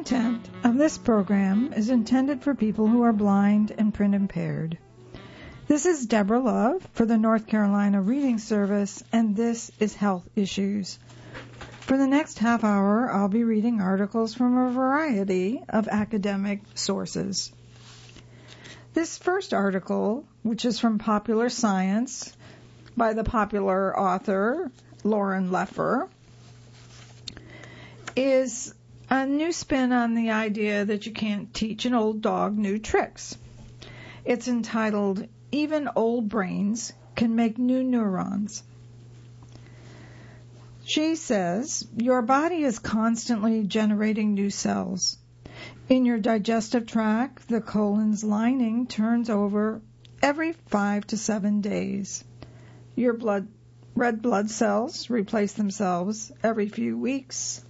content of this program is intended for people who are blind and print impaired. This is Deborah Love for the North Carolina Reading Service, and this is Health Issues. For the next half hour, I'll be reading articles from a variety of academic sources. This first article, which is from Popular Science by the popular author Lauren Leffer, is a new spin on the idea that you can't teach an old dog new tricks. It's entitled, "Even Old Brains Can Make New Neurons." She says, your body is constantly generating new cells. In your digestive tract, the colon's lining turns over every 5 to 7 days. Your red blood cells replace themselves every few weeks.